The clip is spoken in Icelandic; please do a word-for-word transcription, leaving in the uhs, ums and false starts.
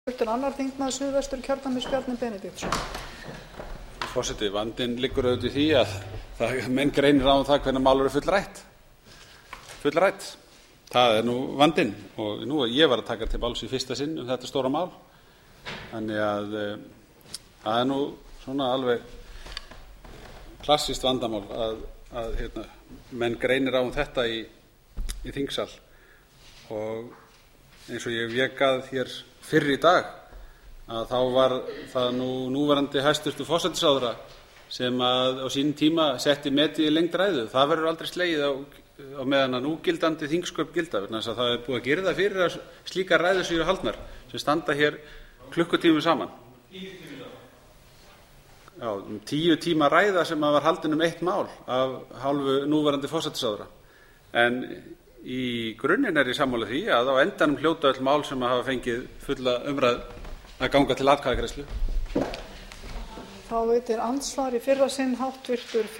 annar þingmaður Suðvesturkjördæmis, Bjarni Benediktsson. Forseti, vandinn liggur auðvitað í því að það, menn greinir á um það hvernig mál eru fullrætt. Fullrætt. Það er nú vandinn og nú ég var að taka til máls í fyrsta sinn um þetta stóra mál. Þannig að það er nú svona alveg klassískt vandamál að, að hérna, menn greinir á um þetta í, í þingsal. Og eins og ég vék að hér fyrr í dag að þá var það nú núverandi hæstvirtur forsætisráðherra sem að á sínum tíma setti metið í lengd ræðu. Það verður aldrei slegið á, á meðan að núgildandi þingsköp gilda, vegna þess að það er búið að gera það fyrir að slíkar ræður séu haldnar sem standa hér klukkutímum saman. Já, um tíu tíma ræða sem að var haldin um eitt mál af hálfu núverandi forsætisráðherra. En í grunninn er ég sammála því að á endanum hljóta öll mál sem hafa fengið fulla umræðu að ganga til atkvæðagreiðslu. Þá veitir andsvar í fyrra sinn háttvirtur